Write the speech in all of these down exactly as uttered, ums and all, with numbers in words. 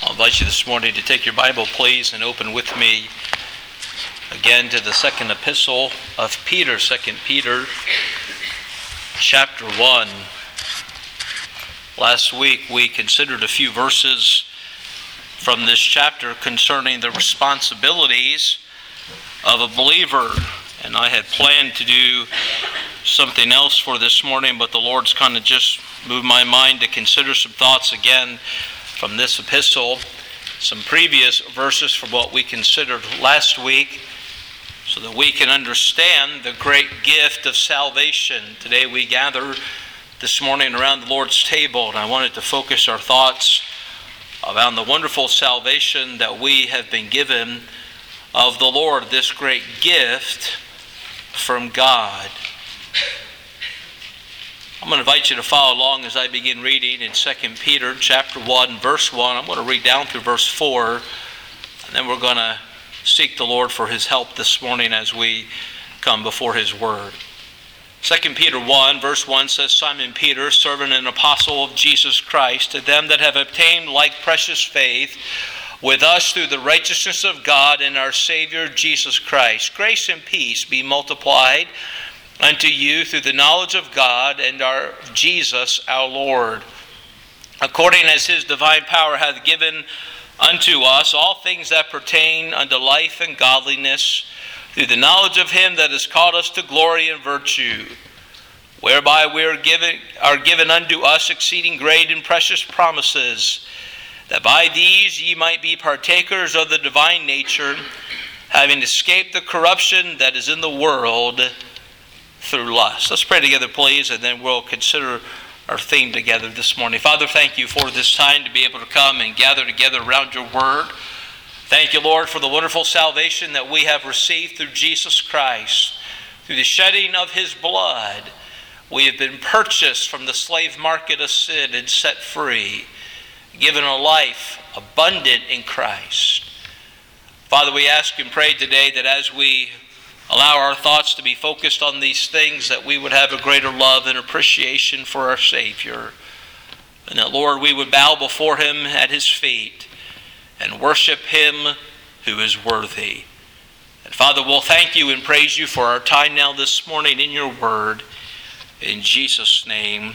I'll invite you this morning to take your Bible, please, and open with me again to the second epistle of Peter, Second Peter, chapter one. Last week we considered a few verses from this chapter concerning the responsibilities of a believer, and I had planned to do something else for this morning, but the Lord's kind of just moved my mind to consider some thoughts again from this epistle, some previous verses from what we considered last week, so that we can understand the great gift of salvation. Today we gather this morning around the Lord's table, and I wanted to focus our thoughts around the wonderful salvation that we have been given of the Lord, this great gift from God. I'm going to invite you to follow along as I begin reading in Second Peter chapter one, verse one. I'm going to read down through verse four, and then we're going to seek the Lord for His help this morning as we come before His Word. Second Peter one, verse one says, Simon Peter, servant and apostle of Jesus Christ, to them that have obtained like precious faith with us through the righteousness of God and our Savior Jesus Christ, grace and peace be multiplied unto you through the knowledge of God and our Jesus our Lord, according as His divine power hath given unto us all things that pertain unto life and godliness, through the knowledge of Him that has called us to glory and virtue, whereby we are given are given unto us exceeding great and precious promises, that by these ye might be partakers of the divine nature, having escaped the corruption that is in the world through lust. Let's pray together, please, and then we'll consider our theme together this morning. Father, thank you for this time to be able to come and gather together around your word. Thank you, Lord, for the wonderful salvation that we have received through Jesus Christ. Through the shedding of His blood, we have been purchased from the slave market of sin and set free, given a life abundant in Christ. Father, we ask and pray today that as we allow our thoughts to be focused on these things, that we would have a greater love and appreciation for our Savior. And that, Lord, we would bow before Him at His feet and worship Him who is worthy. And Father, we'll thank you and praise you for our time now this morning in your word. In Jesus' name,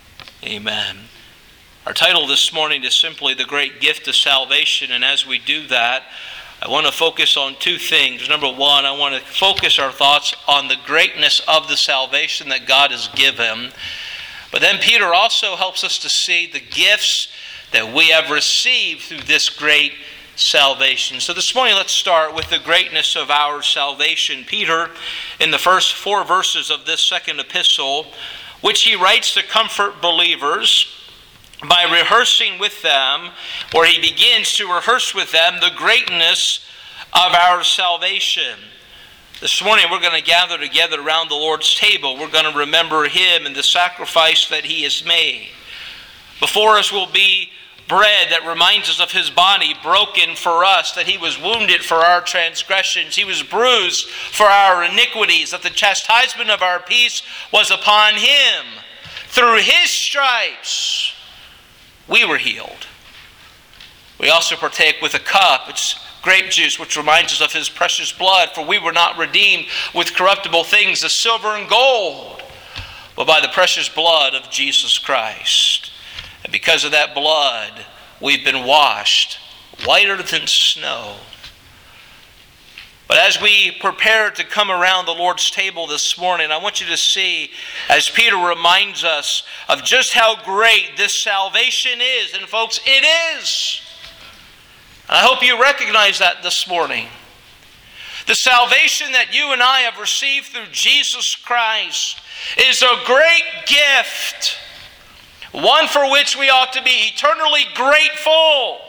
amen. Our title this morning is simply The Great Gift of Salvation. And as we do that, I want to focus on two things. Number one, I want to focus our thoughts on the greatness of the salvation that God has given. But then Peter also helps us to see the gifts that we have received through this great salvation. So this morning, let's start with the greatness of our salvation. Peter, in the first four verses of this second epistle, which he writes to comfort believers, by rehearsing with them, or he begins to rehearse with them the greatness of our salvation. This morning we're going to gather together around the Lord's table. We're going to remember Him and the sacrifice that He has made. Before us will be bread that reminds us of His body broken for us, that He was wounded for our transgressions, He was bruised for our iniquities, that the chastisement of our peace was upon Him. Through His stripes we were healed. We also partake with a cup. It's grape juice, which reminds us of His precious blood. For we were not redeemed with corruptible things, as silver and gold, but by the precious blood of Jesus Christ. And because of that blood, we've been washed whiter than snow. But as we prepare to come around the Lord's table this morning, I want you to see, as Peter reminds us of just how great this salvation is. And folks, it is. I hope you recognize that this morning. The salvation that you and I have received through Jesus Christ is a great gift, one for which we ought to be eternally grateful.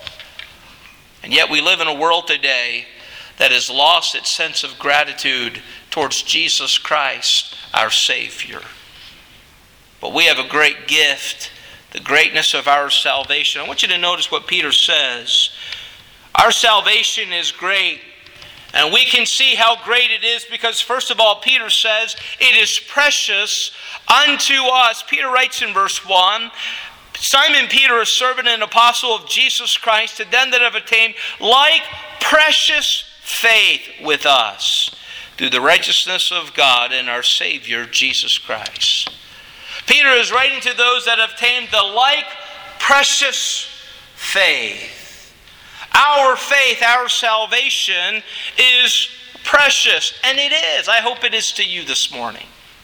And yet we live in a world today that has lost its sense of gratitude towards Jesus Christ, our Savior. But we have a great gift, the greatness of our salvation. I want you to notice what Peter says. Our salvation is great, and we can see how great it is because, first of all, Peter says, it is precious unto us. Peter writes in verse one, Simon Peter, a servant and apostle of Jesus Christ, to them that have attained like precious faith with us, through the righteousness of God and our Savior, Jesus Christ. Peter is writing to those that have attained the like precious faith. Our faith, our salvation is precious, and it is. I hope it is to you this morning.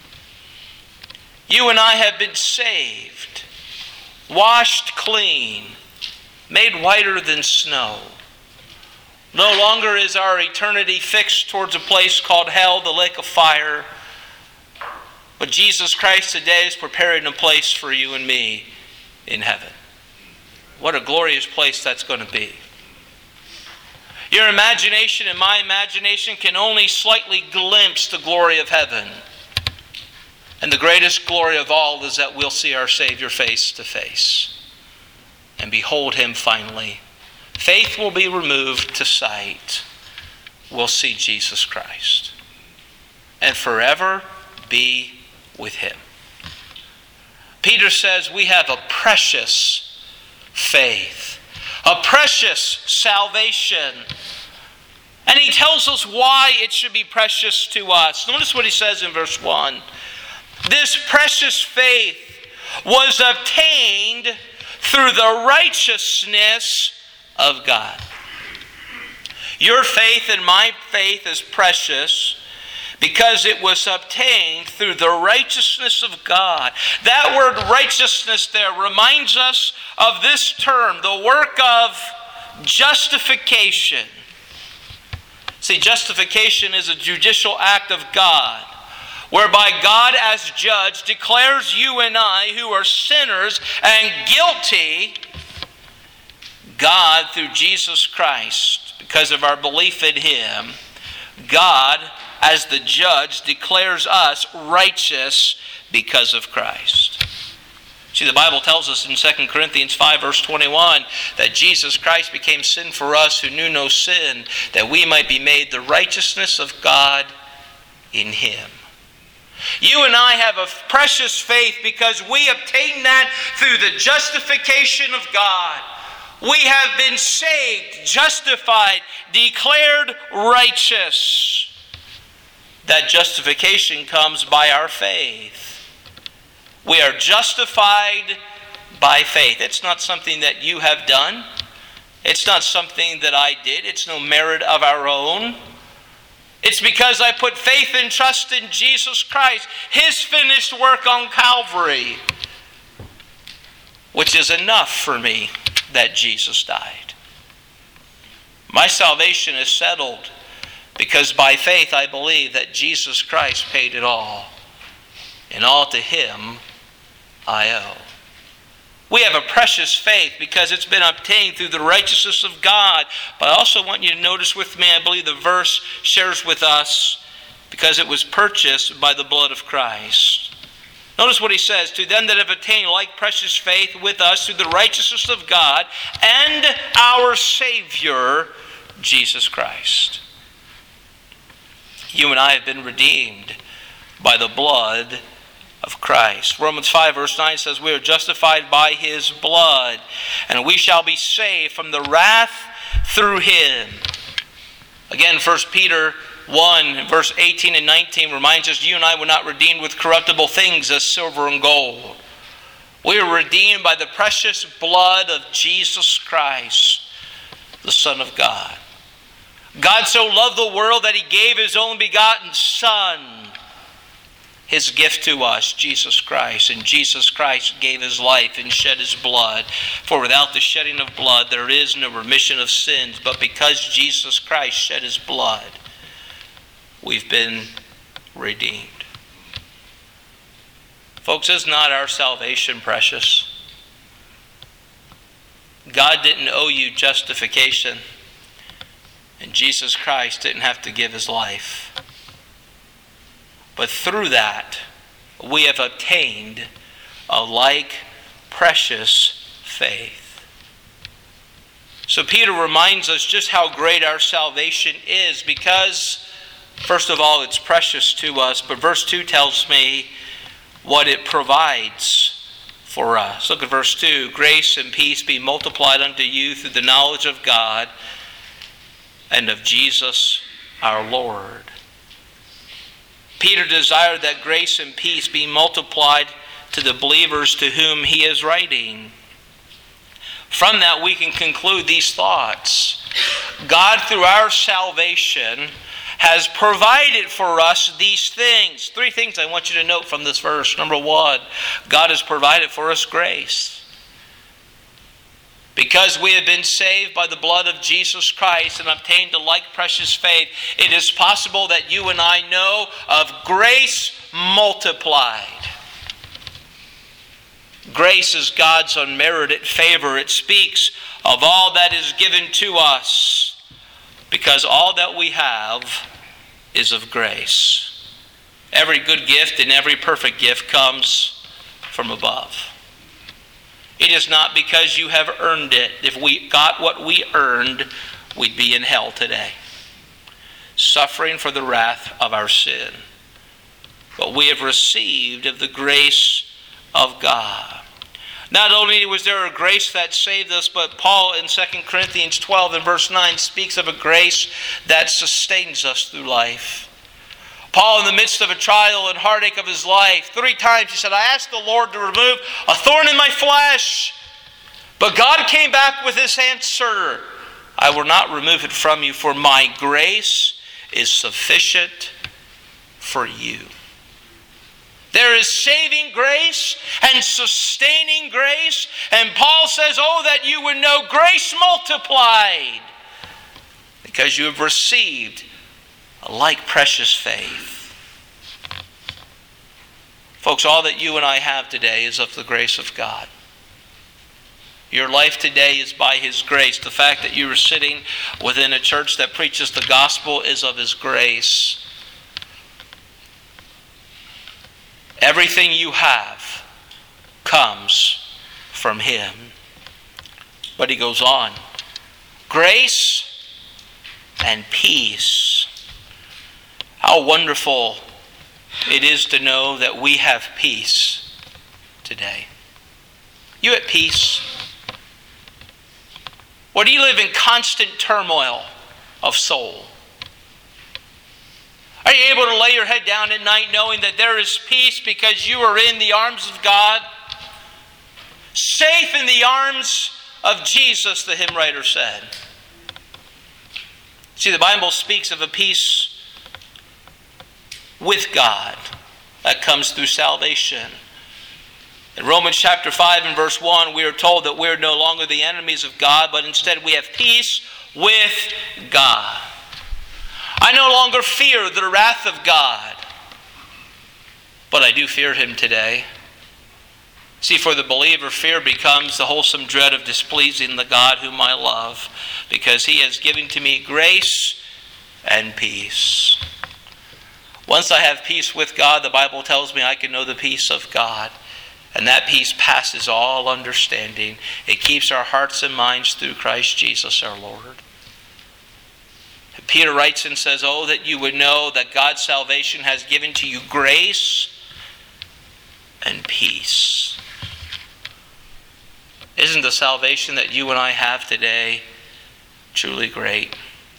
You and I have been saved, washed clean, made whiter than snow. No longer is our eternity fixed towards a place called hell, the lake of fire. But Jesus Christ today is preparing a place for you and me in heaven. What a glorious place that's going to be. Your imagination and my imagination can only slightly glimpse the glory of heaven. And the greatest glory of all is that we'll see our Savior face to face and behold Him finally. Faith will be removed to sight. We'll see Jesus Christ and forever be with Him. Peter says we have a precious faith, a precious salvation. And he tells us why it should be precious to us. Notice what he says in verse one. This precious faith was obtained through the righteousness of God. Your faith and my faith is precious because it was obtained through the righteousness of God. That word righteousness there reminds us of this term, the work of justification. See, justification is a judicial act of God, whereby God as judge declares you and I, who are sinners and guilty, God through Jesus Christ, because of our belief in Him, God as the judge declares us righteous because of Christ. See, the Bible tells us in Second Corinthians five verse twenty-one that Jesus Christ became sin for us who knew no sin, that we might be made the righteousness of God in Him. You and I have a precious faith because we obtain that through the justification of God. We have been saved, justified, declared righteous. That justification comes by our faith. We are justified by faith. It's not something that you have done. It's not something that I did. It's no merit of our own. It's because I put faith and trust in Jesus Christ, His finished work on Calvary, which is enough for me that Jesus died. My salvation is settled because by faith I believe that Jesus Christ paid it all, and all to Him I owe. We have a precious faith because it's been obtained through the righteousness of God. But I also want you to notice with me, I believe the verse shares with us, because it was purchased by the blood of Christ. Notice what he says, to them that have attained like precious faith with us through the righteousness of God and our Savior, Jesus Christ. You and I have been redeemed by the blood of Christ. Romans five verse nine says we are justified by His blood, and we shall be saved from the wrath through Him. Again, First Peter one verse eighteen and nineteen reminds us you and I were not redeemed with corruptible things as silver and gold. We are redeemed by the precious blood of Jesus Christ, the Son of God. God so loved the world that He gave His only begotten Son, His gift to us, Jesus Christ. And Jesus Christ gave His life and shed His blood. For without the shedding of blood, there is no remission of sins. But because Jesus Christ shed His blood, we've been redeemed. Folks, is not our salvation precious? God didn't owe you justification, and Jesus Christ didn't have to give His life. But through that, we have obtained a like precious faith. So Peter reminds us just how great our salvation is, because, first of all, it's precious to us. But verse two tells me what it provides for us. Look at verse two. Grace and peace be multiplied unto you through the knowledge of God and of Jesus our Lord. Peter desired that grace and peace be multiplied to the believers to whom he is writing. From that we can conclude these thoughts. God, through our salvation, has provided for us these things. Three things I want you to note from this verse. Number one, God has provided for us grace. Because we have been saved by the blood of Jesus Christ and obtained a like precious faith, it is possible that you and I know of grace multiplied. Grace is God's unmerited favor. It speaks of all that is given to us, because all that we have is of grace. Every good gift and every perfect gift comes from above. It is not because you have earned it. If we got what we earned, we'd be in hell today, suffering for the wrath of our sin. But we have received of the grace of God. Not only was there a grace that saved us, but Paul in Second Corinthians twelve and verse nine speaks of a grace that sustains us through life. Paul, in the midst of a trial and heartache of his life, three times he said, I asked the Lord to remove a thorn in my flesh. But God came back with this answer, I will not remove it from you, for my grace is sufficient for you. There is saving grace and sustaining grace. And Paul says, oh, that you would know grace multiplied, because you have received a like precious faith. Folks, all that you and I have today is of the grace of God. Your life today is by His grace. The fact that you are sitting within a church that preaches the gospel is of His grace. Everything you have comes from Him. But he goes on. Grace and peace. How wonderful it is to know that we have peace today. You at peace? Or do you live in constant turmoil of soul? Are you able to lay your head down at night knowing that there is peace because you are in the arms of God? Safe in the arms of Jesus, the hymn writer said. See, the Bible speaks of a peace with God that comes through salvation. In Romans chapter five and verse one, we are told that we are no longer the enemies of God, but instead we have peace with God. I no longer fear the wrath of God, but I do fear Him today. See, for the believer, fear becomes the wholesome dread of displeasing the God whom I love, because He has given to me grace and peace. Once I have peace with God, the Bible tells me I can know the peace of God. And that peace passes all understanding. It keeps our hearts and minds through Christ Jesus our Lord. Peter writes and says, oh, that you would know that God's salvation has given to you grace and peace. Isn't the salvation that you and I have today truly great?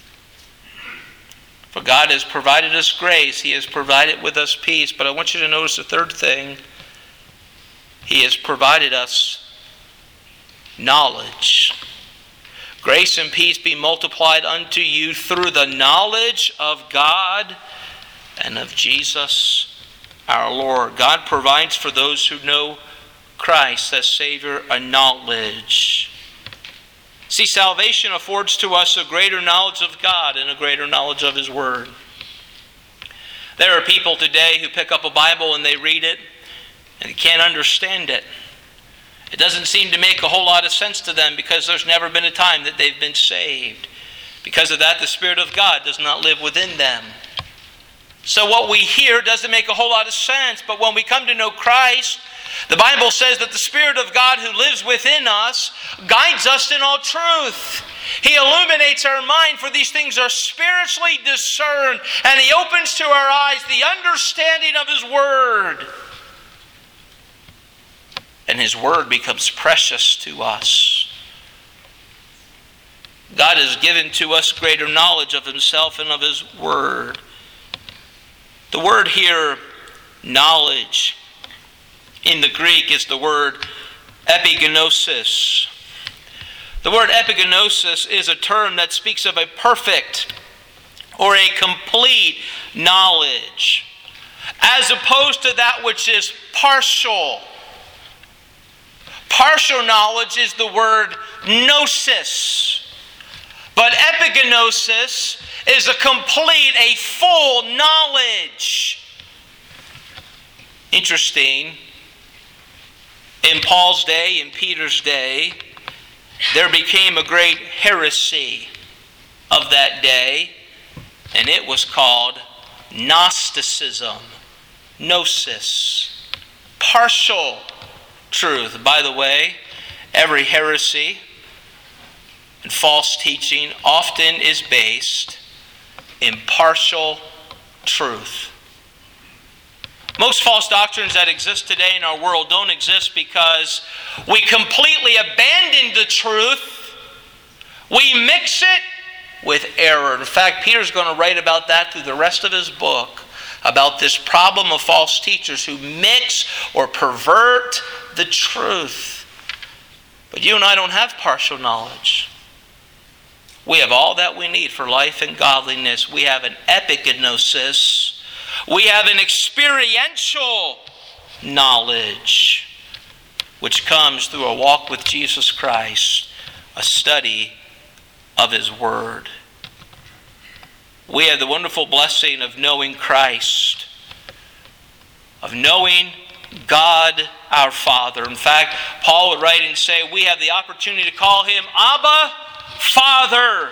For God has provided us grace. He has provided with us peace. But I want you to notice the third thing. He has provided us knowledge. Grace and peace be multiplied unto you through the knowledge of God and of Jesus our Lord. God provides for those who know Christ as Savior a knowledge. See, salvation affords to us a greater knowledge of God and a greater knowledge of His Word. There are people today who pick up a Bible and they read it and they can't understand it. It doesn't seem to make a whole lot of sense to them because there's never been a time that they've been saved. Because of that, the Spirit of God does not live within them. So what we hear doesn't make a whole lot of sense, but when we come to know Christ, the Bible says that the Spirit of God who lives within us guides us in all truth. He illuminates our mind, for these things are spiritually discerned, and He opens to our eyes the understanding of His Word. and His Word becomes precious to us. God has given to us greater knowledge of Himself and of His Word. The word here, knowledge, in the Greek is the word epigenosis. The word epigenosis is a term that speaks of a perfect or a complete knowledge, as opposed to that which is partial. Partial knowledge is the word gnosis. But epigenosis is a complete, a full knowledge. Interesting. In Paul's day, in Peter's day, there became a great heresy of that day, and it was called Gnosticism. Gnosis. Partial truth. By the way, every heresy and false teaching often is based in partial truth. Most false doctrines that exist today in our world don't exist because we completely abandon the truth. We mix it with error. In fact, Peter's going to write about that through the rest of his book, about this problem of false teachers who mix or pervert the truth. But you and I don't have partial knowledge. We have all that we need for life and godliness. We have an epigenosis. We have an experiential knowledge, which comes through a walk with Jesus Christ, a study of His Word. We have the wonderful blessing of knowing Christ, of knowing God our Father. In fact, Paul would write and say, we have the opportunity to call Him Abba, Father.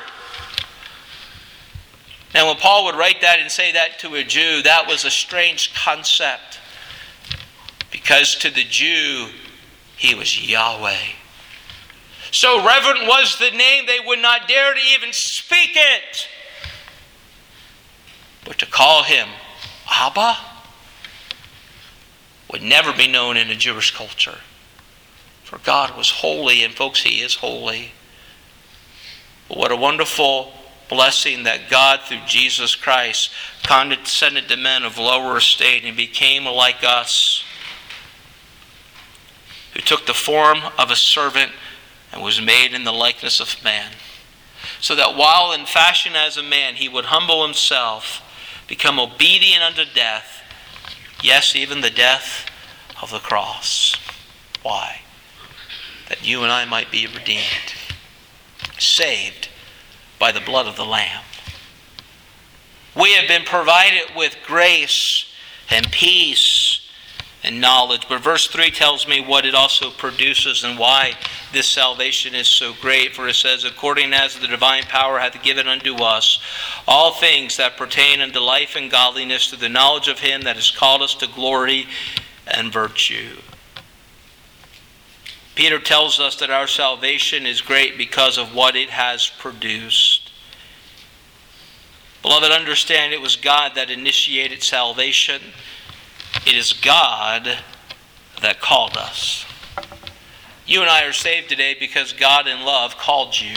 Now, when Paul would write that and say that to a Jew, that was a strange concept, because to the Jew, He was Yahweh. So reverent was the name, they would not dare to even speak it. But to call Him Abba would never be known in a Jewish culture. For God was holy, and folks, He is holy. But what a wonderful blessing that God, through Jesus Christ, condescended to men of lower estate and became like us, who took the form of a servant and was made in the likeness of man, so that while in fashion as a man, He would humble Himself, become obedient unto death, yes, even the death of the cross. Why? That you and I might be redeemed, saved by the blood of the Lamb. We have been provided with grace and peace and knowledge. But verse three tells me what it also produces and why this salvation is so great. For it says, according as the divine power hath given unto us all things that pertain unto life and godliness, through the knowledge of Him that has called us to glory and virtue. Peter tells us that our salvation is great because of what it has produced. Beloved, understand it was God that initiated salvation. It is God that called us. You and I are saved today because God in love called you.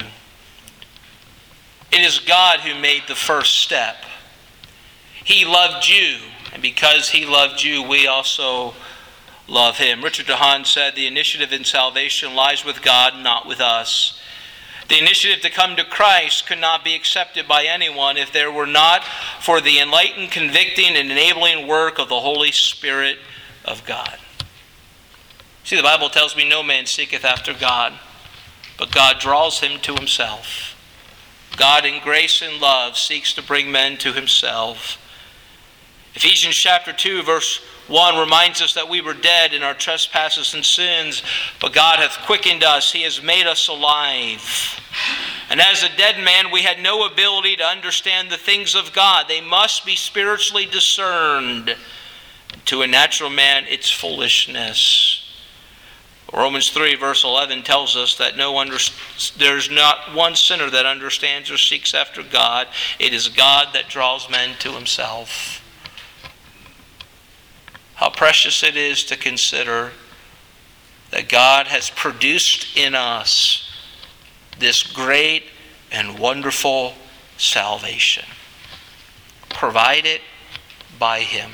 It is God who made the first step. He loved you, and because He loved you, we also love Him. Richard DeHaan said, the initiative in salvation lies with God, not with us. The initiative to come to Christ could not be accepted by anyone if there were not for the enlightened, convicting, and enabling work of the Holy Spirit of God. See, the Bible tells me no man seeketh after God, but God draws him to Himself. God in grace and love seeks to bring men to Himself. Ephesians chapter two, verse one reminds us that we were dead in our trespasses and sins, but God hath quickened us. He has made us alive. And as a dead man, we had no ability to understand the things of God. They must be spiritually discerned. To a natural man, it's foolishness. Romans three, verse eleven tells us that no under, there's not one sinner that understands or seeks after God. It is God that draws men to Himself. How precious it is to consider that God has produced in us this great and wonderful salvation, provided by Him.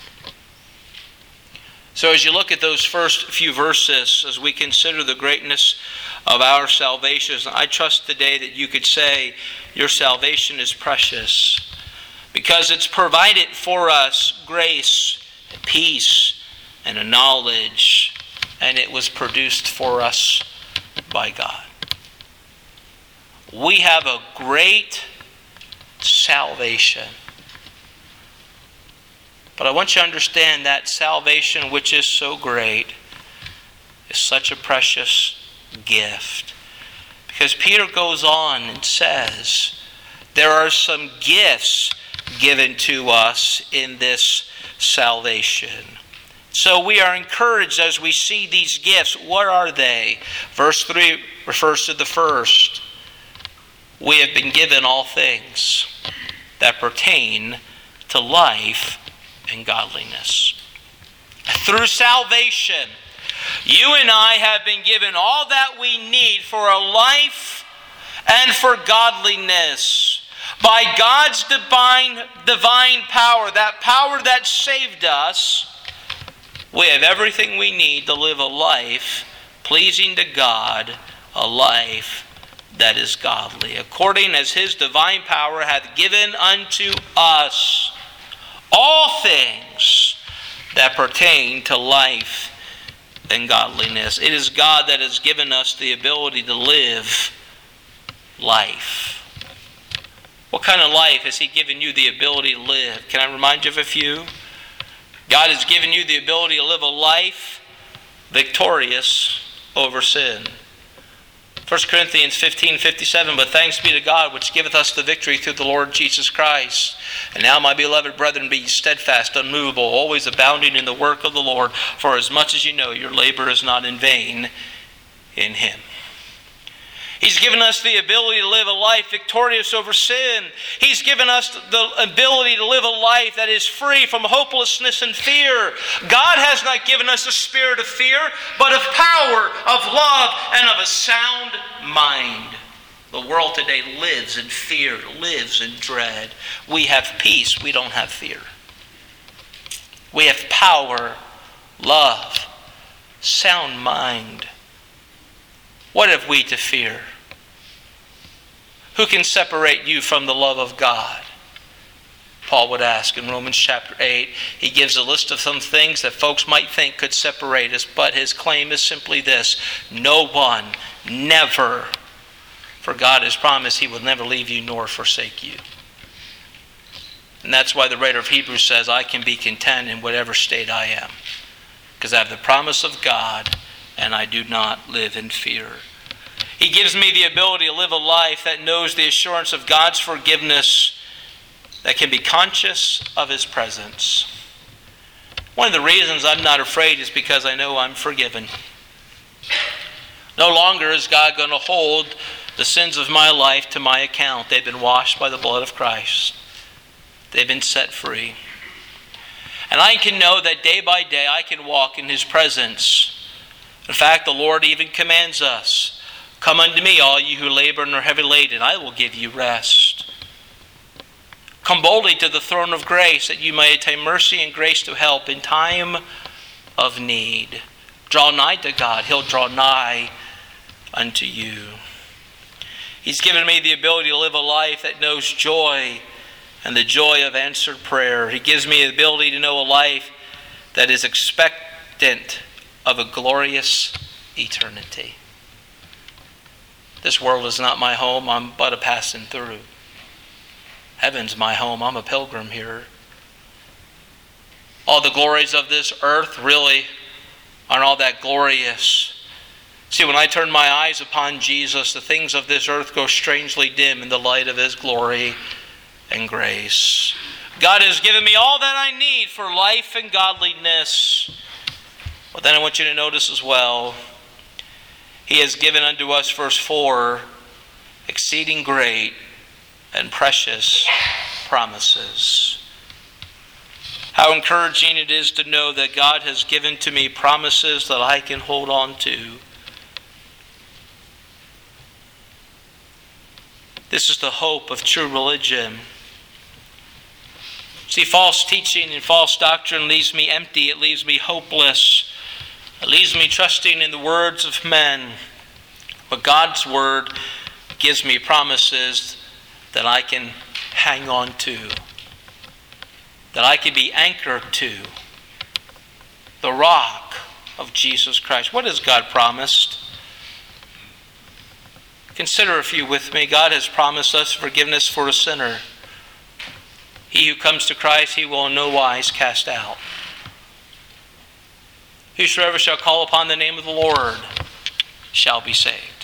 So as you look at those first few verses, as we consider the greatness of our salvation, I trust today that you could say your salvation is precious because it's provided for us grace, peace, and a knowledge, and it was produced for us by God. We have a great salvation. But I want you to understand that salvation, which is so great, is such a precious gift. Because Peter goes on and says, there are some gifts given to us in this salvation. So we are encouraged as we see these gifts. What are they? Verse three refers to the first. We have been given all things that pertain to life and godliness. Through salvation, you and I have been given all that we need for a life and for godliness. By God's divine, divine power, that power that saved us, we have everything we need to live a life pleasing to God, a life that is godly, according as His divine power hath given unto us all things that pertain to life and godliness. It is God that has given us the ability to live life. What kind of life has He given you the ability to live? Can I remind you of a few? God has given you the ability to live a life victorious over sin. First Corinthians fifteen fifty-seven, but thanks be to God which giveth us the victory through the Lord Jesus Christ. And now, my beloved brethren, be steadfast, unmovable, always abounding in the work of the Lord, for as much as you know your labor is not in vain in Him. He's given us the ability to live a life victorious over sin. He's given us the ability to live a life that is free from hopelessness and fear. God has not given us a spirit of fear, but of power, of love, and of a sound mind. The world today lives in fear, lives in dread. We have peace, we don't have fear. We have power, love, sound mind. What have we to fear? Who can separate you from the love of God? Paul would ask in Romans chapter eight. He gives a list of some things that folks might think could separate us, but his claim is simply this: no one, never. For God has promised He will never leave you nor forsake you. And that's why the writer of Hebrews says, I can be content in whatever state I am, because I have the promise of God and I do not live in fear. He gives me the ability to live a life that knows the assurance of God's forgiveness, that can be conscious of His presence. One of the reasons I'm not afraid is because I know I'm forgiven. No longer is God going to hold the sins of my life to my account. They've been washed by the blood of Christ. They've been set free. And I can know that day by day I can walk in His presence. In fact, the Lord even commands us, come unto me, all you who labor and are heavy laden, I will give you rest. Come boldly to the throne of grace, that you may attain mercy and grace to help in time of need. Draw nigh to God, He'll draw nigh unto you. He's given me the ability to live a life that knows joy and the joy of answered prayer. He gives me the ability to know a life that is expectant of a glorious eternity. This world is not my home, I'm but a passing through. Heaven's my home, I'm a pilgrim here. All the glories of this earth really aren't all that glorious. See, when I turn my eyes upon Jesus, the things of this earth go strangely dim in the light of His glory and grace. God has given me all that I need for life and godliness. But then I want you to notice as well, He has given unto us, verse four, exceeding great and precious promises. How encouraging it is to know that God has given to me promises that I can hold on to. This is the hope of true religion. See, false teaching and false doctrine leaves me empty. It leaves me hopeless. It leaves me trusting in the words of men. But God's word gives me promises that I can hang on to, that I can be anchored to. The rock of Jesus Christ. What has God promised? Consider a few with me. God has promised us forgiveness for a sinner. He who comes to Christ, he will in no wise cast out. Whosoever shall call upon the name of the Lord shall be saved.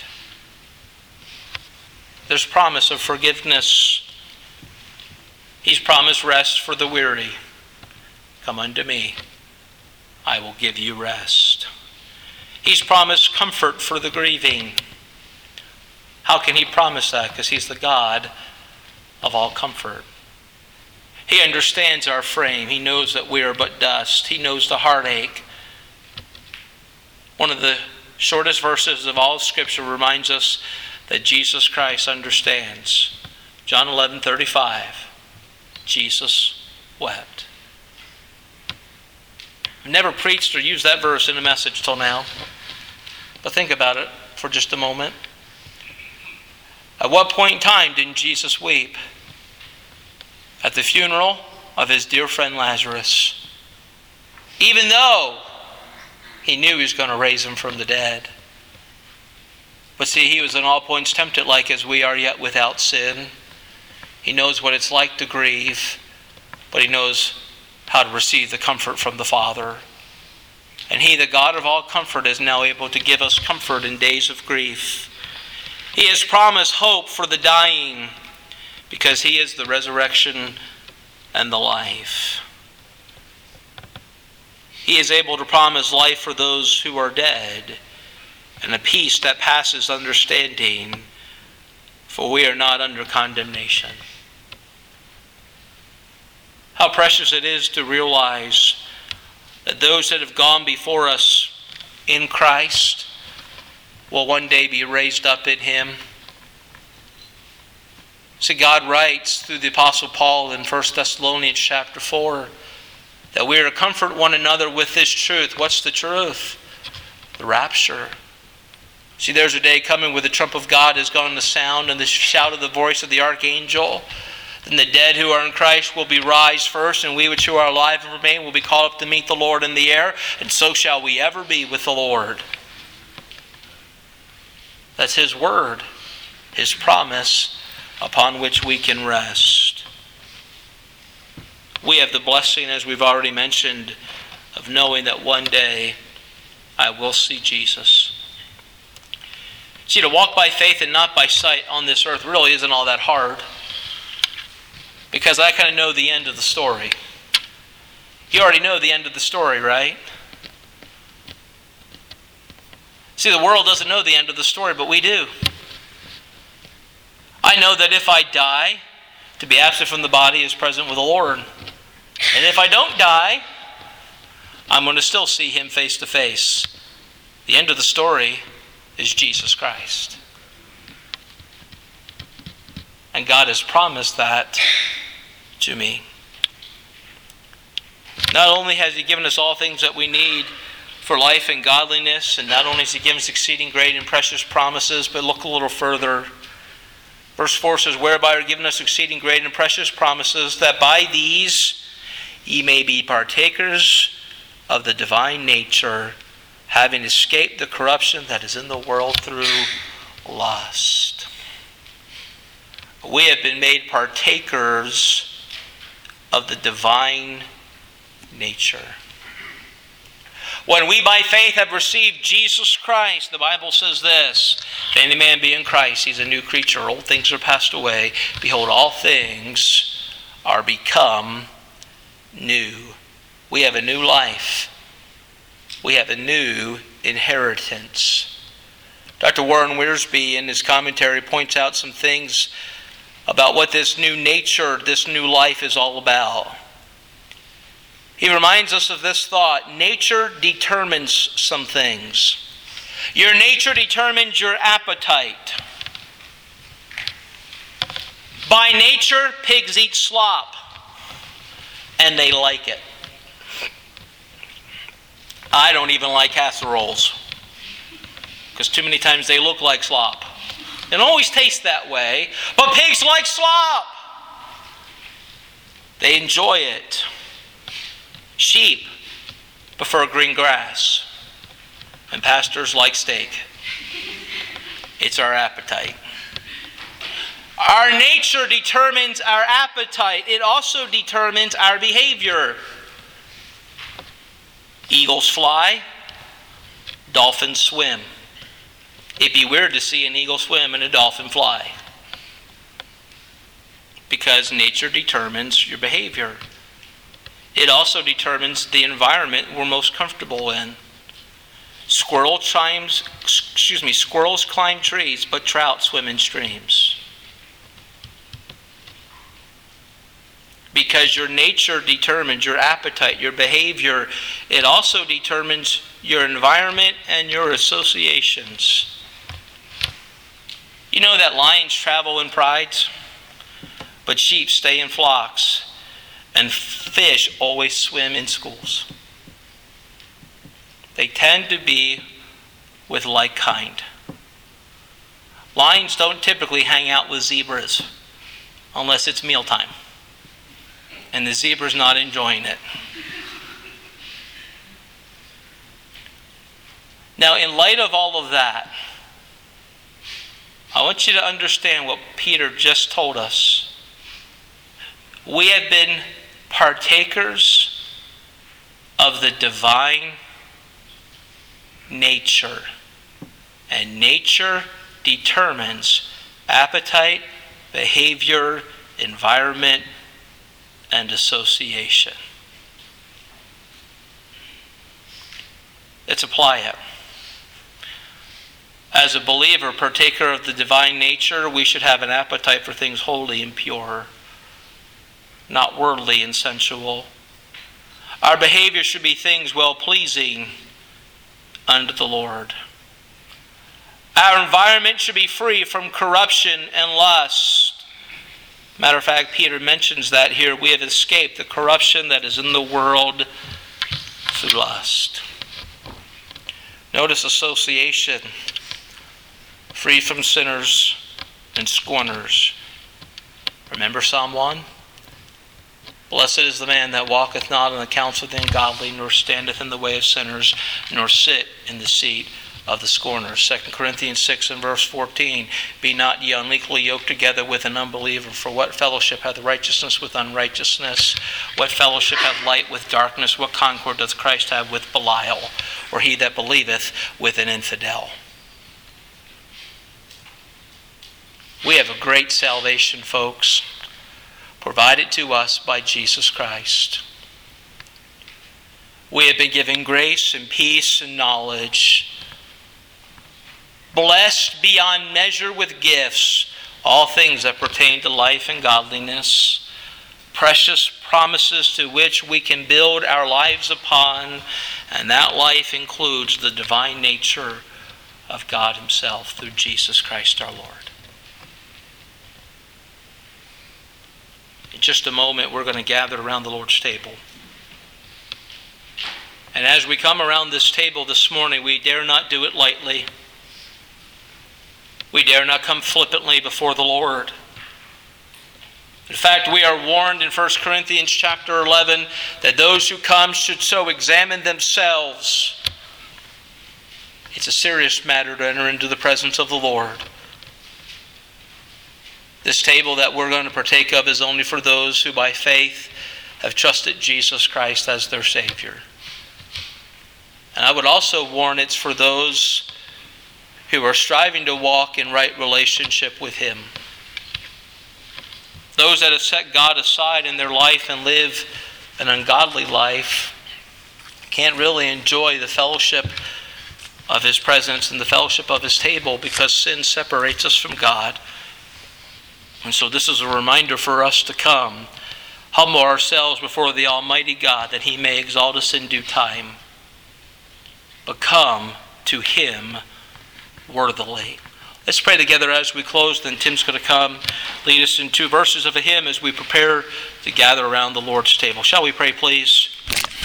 There's promise of forgiveness. He's promised rest for the weary. Come unto me, I will give you rest. He's promised comfort for the grieving. How can he promise that? Because he's the God of all comfort. He understands our frame. He knows that we are but dust. He knows the heartache. One of the shortest verses of all Scripture reminds us that Jesus Christ understands. John eleven thirty-five. Jesus wept. I've never preached or used that verse in a message till now. But think about it for just a moment. At what point in time didn't Jesus weep? At the funeral of his dear friend Lazarus. Even though he knew he was going to raise him from the dead. But see, he was in all points tempted like as we are, yet without sin. He knows what it's like to grieve, but he knows how to receive the comfort from the Father. And he, the God of all comfort, is now able to give us comfort in days of grief. He has promised hope for the dying, because he is the resurrection and the life. He is able to promise life for those who are dead, and a peace that passes understanding, for we are not under condemnation. How precious it is to realize that those that have gone before us in Christ will one day be raised up in him. See, God writes through the Apostle Paul in First Thessalonians chapter four that we are to comfort one another with this truth. What's the truth? The rapture. See, there's a day coming where the trump of God is going to sound, and the shout of the voice of the archangel. Then the dead who are in Christ will be raised first, and we which who are alive and remain will be called up to meet the Lord in the air, and so shall we ever be with the Lord. That's his word, his promise, upon which we can rest. We have the blessing, as we've already mentioned, of knowing that one day I will see Jesus. See, to walk by faith and not by sight on this earth really isn't all that hard, because I kind of know the end of the story. You already know the end of the story, right? See, the world doesn't know the end of the story, but we do. I know that if I die, to be absent from the body is present with the Lord. And if I don't die, I'm going to still see him face to face. The end of the story is Jesus Christ. And God has promised that to me. Not only has he given us all things that we need for life and godliness, and not only has he given us exceeding great and precious promises, but look a little further. Verse four says, whereby are given us exceeding great and precious promises, that by these ye may be partakers of the divine nature, having escaped the corruption that is in the world through lust. We have been made partakers of the divine nature. When we by faith have received Jesus Christ, the Bible says this, if any man be in Christ, he's a new creature. Old things are passed away. Behold, all things are become new. We have a new life. We have a new inheritance. Doctor Warren Wiersbe in his commentary points out some things about what this new nature, this new life is all about. He reminds us of this thought: nature determines some things. Your nature determines your appetite. By nature, pigs eat slop, and they like it. I don't even like casseroles, because too many times they look like slop. They don't always taste that way, but pigs like slop. They enjoy it. Sheep prefer green grass, and pastors like steak. It's our appetite. Our nature determines our appetite. It also determines our behavior. Eagles fly, dolphins swim. It'd be weird to see an eagle swim and a dolphin fly, because nature determines your behavior. It also determines the environment we're most comfortable in. Squirrel chimes, excuse me, squirrels climb trees, but trout swim in streams. Because your nature determines your appetite, your behavior. It also determines your environment and your associations. You know that lions travel in prides, but sheep stay in flocks, and fish always swim in schools. They tend to be with like kind. Lions don't typically hang out with zebras unless it's mealtime, and the zebra's not enjoying it. Now, in light of all of that, I want you to understand what Peter just told us. We have been partakers of the divine nature, and nature determines appetite, behavior, environment, and association. Let's apply it. As a believer, partaker of the divine nature, we should have an appetite for things holy and pure, not worldly and sensual. Our behavior should be things well-pleasing unto the Lord. Our environment should be free from corruption and lust. Matter of fact, Peter mentions that here. We have escaped the corruption that is in the world through lust. Notice association. Free from sinners and scorners. Remember Psalm one? Blessed is the man that walketh not in the counsel of the ungodly, nor standeth in the way of sinners, nor sit in the seat of the scorners. Second Corinthians six and verse fourteen. Be not ye unequally yoked together with an unbeliever. For what fellowship hath righteousness with unrighteousness? What fellowship hath light with darkness? What concord doth Christ have with Belial? Or he that believeth with an infidel? We have a great salvation, folks, provided to us by Jesus Christ. We have been given grace and peace and knowledge, blessed beyond measure with gifts, all things that pertain to life and godliness, precious promises to which we can build our lives upon, and that life includes the divine nature of God Himself through Jesus Christ our Lord. In just a moment, we're going to gather around the Lord's table. And as we come around this table this morning, we dare not do it lightly. We dare not come flippantly before the Lord. In fact, we are warned in First Corinthians chapter eleven that those who come should so examine themselves. It's a serious matter to enter into the presence of the Lord. This table that we're going to partake of is only for those who by faith have trusted Jesus Christ as their Savior. And I would also warn it's for those who are striving to walk in right relationship with Him. Those that have set God aside in their life and live an ungodly life can't really enjoy the fellowship of His presence and the fellowship of His table because sin separates us from God. And so this is a reminder for us to come humble ourselves before the Almighty God that He may exalt us in due time. But come to Him worthily. Let's pray together as we close. Then Tim's going to come lead us in two verses of a hymn as we prepare to gather around the Lord's table. Shall we pray, please?